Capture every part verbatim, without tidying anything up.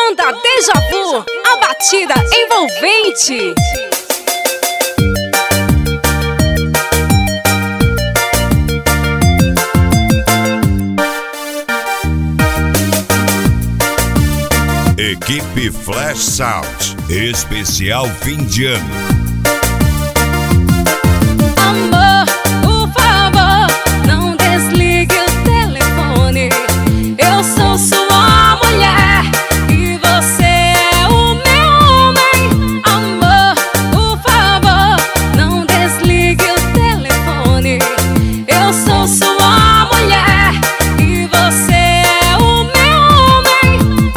Banda Deja Vu, a batida envolvente. Equipe Flash Sound, especial fim de ano. Amor, por favor, não desligue o telefone. Eu sou sua mulher e você é o meu homem. Amor, por favor, não desligue o telefone. Eu sou sua mulher e você é o meu homem.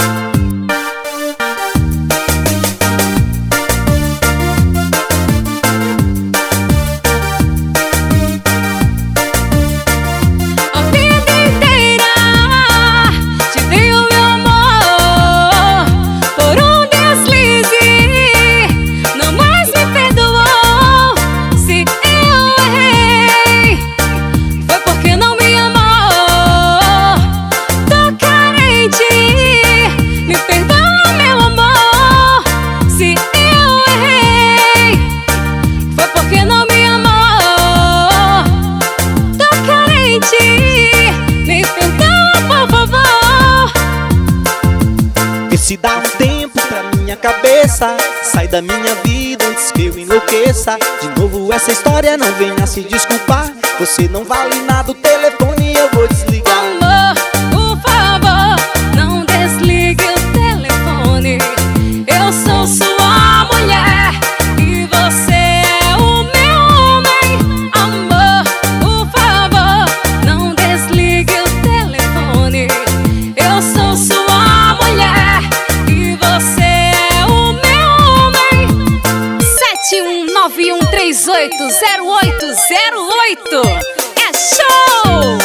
A vida inteira te dei o meu amor. Por um deslize, não mais me perdoou. Se eu errei, foi porque não me amou. Tô carente, me perdoa, meu amor. Se eu errei, foi porque não me amou. Tô carente, me perdoa, por favor. Vê se dá um tempo pra minha cabeça. Sai da minha vida antes que eu enlouqueça. De novo essa história, não venha se desculpar. Você não vale nada, o telefone eu vou desligar. Amor, por favor, não desligue o telefone. Eu sou sua mulher e você é o meu homem. Amor, por favor, não desligue o telefone. Eu sou sua mulher e você é o meu homem. sete um nove um três oito zero oito zero oito. É show!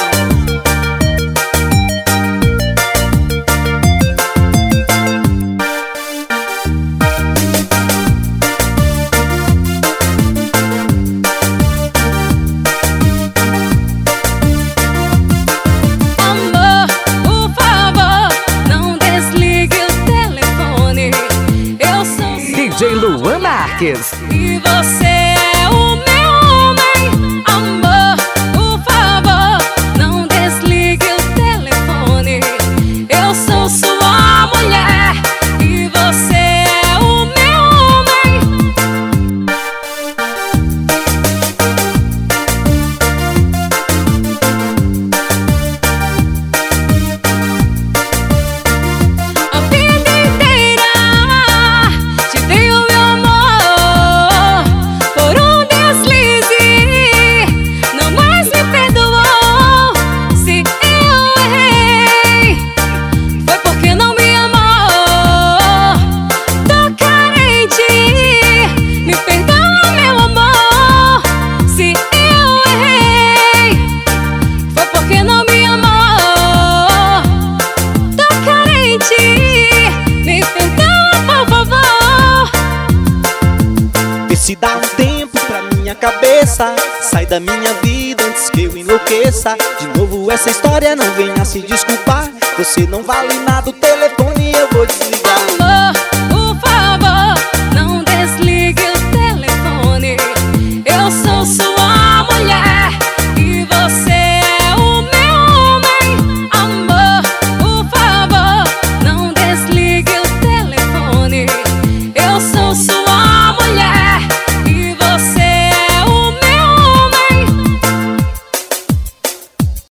Amor, por favor, não desligue o telefone. Eu sou D J Luan Marques. e você é o meu homem. Amor, por favor, não desligue o telefone. Eu sou sua mulher e você é o meu homem. A vida inteira te dei o meu amor. Por um deslize, não mais me perdoou. Se eu errei, foi porque não me amou. Tô carente, me perdoa, meu amor. Se eu errei, foi porque não me amou. Tô carente, me perdoa, por favor. Vê se dá um tempo pra minha cabeça. Sai da minha vida antes que eu enlouqueça. De novo essa história, não venha se desculpar. Você não vale nada, o telefone eu vou desligar.